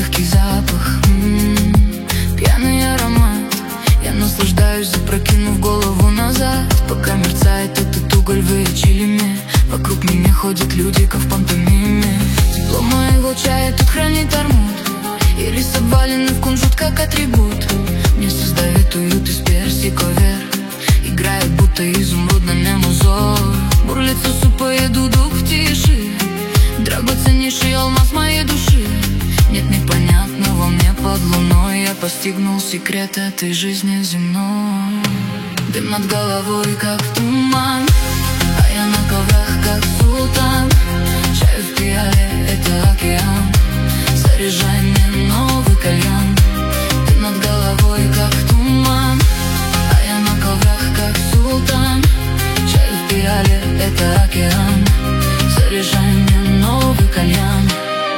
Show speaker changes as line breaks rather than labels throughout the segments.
легкий запах, пьяный аромат. Я наслаждаюсь, запрокинув голову назад, пока мерцает этот уголь в чилиме. Вокруг меня ходят люди, как в пантомиме. Тепло моего чая тут хранит армут, и рис обваленный в кунжут, как атрибут. Мне создает уют из персий ковер, играет будто изумруд на нем узор. Бурлит супа и дудук в тиши, драгоценнейший алмаз моей души. Нет непонятного мне под луной, я постигнул секрет этой жизни земной. Дым над головой, как туман, а я на коврах, как султан. Чай в пиале — это океан, заряжай мне новый кальян. Дым над головой, как туман, а я на коврах, как султан. Чай в пиале — это океан, заряжай мне новый кальян.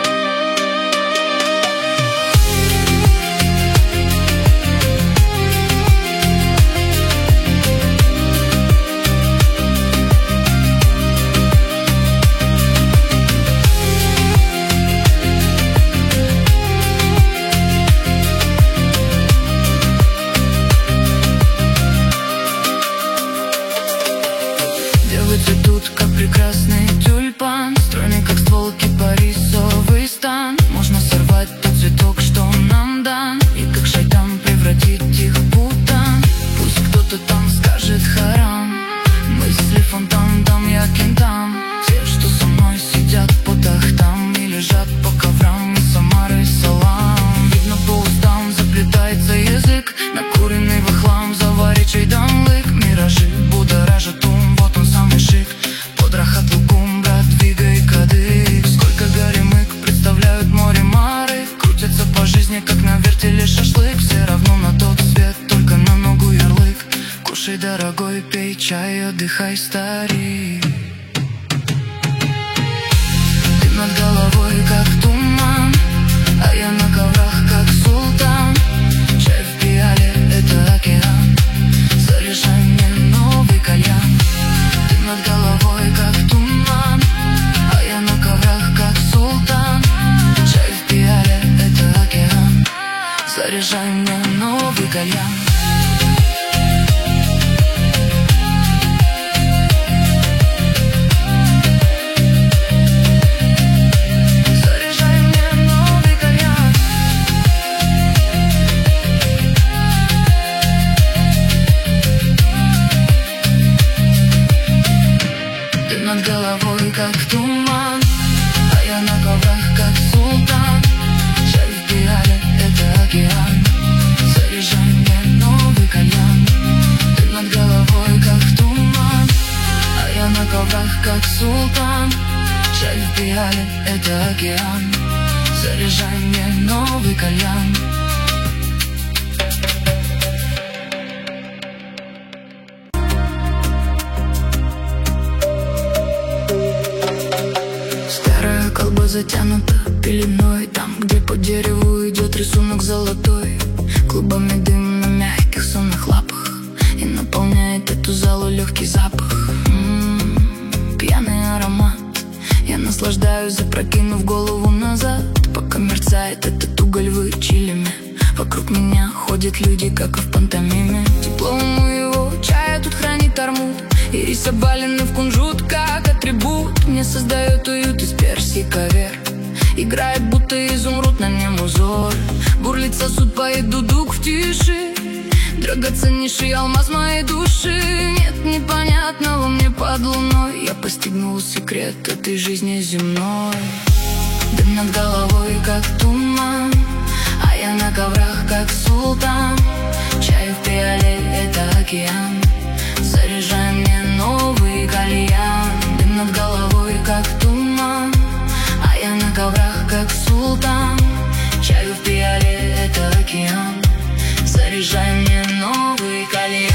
Цветут, как прекрасный тюльпан, стройный, как ствол кипарисовый стан. Можно сорвать тот цветок, что нам дан, и как шайтан превратить их в бутан. Пусть кто-то там скажет харам, мысли фонтан, там я кентам. Те, что со мной сидят по тахтам и лежат по коврам из Самары салам. Видно по устам заплетается язык, накуренный во хлам, заварит чайдан лык. Миражи будоражат ум, вот он самый шик. Под рахат лукум, брат, двигай кадык. Сколько горемык представляют море мары, крутятся по жизни, как на вертеле шашлык. Все равно на тот свет, только на ногу ярлык. Кушай, дорогой, пей чай, отдыхай, старик. Ты над головой, как туман, а я на коврах, как султан. Чай в пиале — это океан, заряжай мне новый кальян. Ты над головой, как туман, а я на коврах, как султан. Чай в пиале — это океан, заряжай мне новый кальян. Над головой, как туман, а я на коврах, как султан. Чай в пиале — это океан, заряжай мне новый кальян. Ты над головой, как туман, а я на коврах, как султан. Чай в пиале — это океан, заряжай мне новый кальян. Колба затянута пеленой, там, где по дереву идет рисунок золотой. Клубами дым на мягких сонных лапах, и наполняет эту залу легкий запах. Пьяный аромат. Я наслаждаюсь, запрокинув голову назад, пока мерцает этот уголь в чилиме. Вокруг меня ходят люди, как и в пантомиме. Тепло моего чая тут хранит армут, и рис обваленный в кунжут, как атрибут. Мне создает уют из персий ковер, играет будто изумруд на нем узор. Бурлит сосуд, поет дудук в тиши, драгоценнейший алмаз моей души. Нет непонятного мне под луной, я постигнул секрет этой жизни земной. Дым над головой, как туман, а я на коврах, как султан. Чай в пиале — это океан, заряжай мне новый кальян. Дым над головой, как туман, а я на коврах, как султан. Чай в пиале — это океан, заряжай мне новый кальян.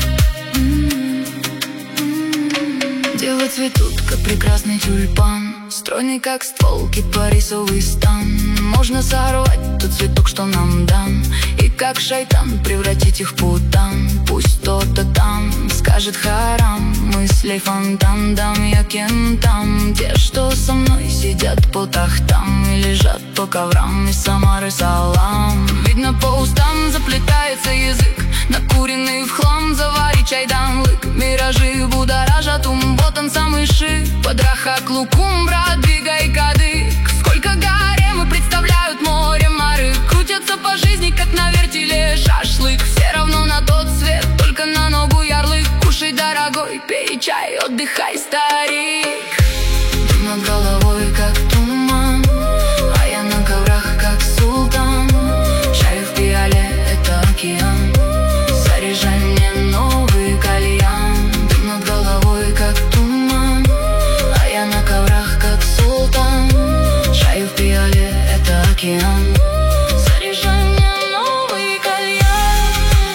Девы цветут, как прекрасный тюльпан, Стройный как ствол, кипарисовый стан. Можно сорвать тот цветок, что нам дан, и как шайтан превратить их в путан. Пусть кто-то там скажет харам, мыслей фонтан, дам я кентам. Те, что со мной сидят по тахтам и лежат по коврам из Самары салам. Видно по устам заплетается язык, накуренный в хлам, завари чайдан лык. Миражи будоражат ум, вот он самый шик. Подрахак лукумбра, двигай кадык. Сколько гаремы представляют море мары, крутятся по жизни, как на вертеле шашлык. Все равно на тот свет, только на ногу ярлык. Кушай, дорогой, пей чай, отдыхай, старик. Дым над головой, как туман, а я на коврах, как султан. Чай в пиале — это океан, заряжай мне новый кальян. Дым над головой, как туман, а я на коврах, как султан. Чай в пиале — это океан, заряжай мне новый кальян.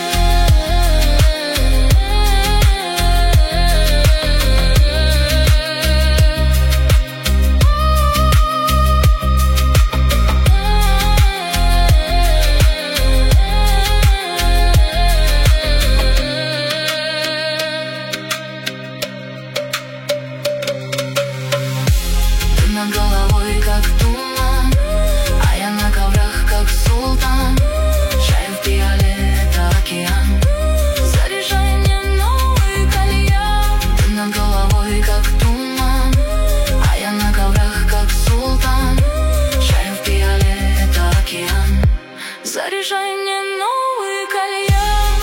Дым над головой, как туман, а я на коврах, как султан. Чай в пиале — это океан, заряжай мне новый кальян. Дым над головой, как туман, а я на коврах, как султан. Чай в пиале — это океан, заряжай мне новый кальян.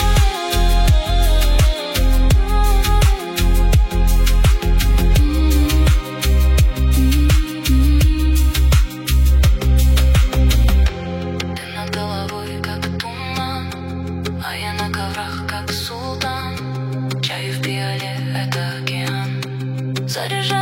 А я на коврах, как султан. Чай в пиале — это океан, заряжай.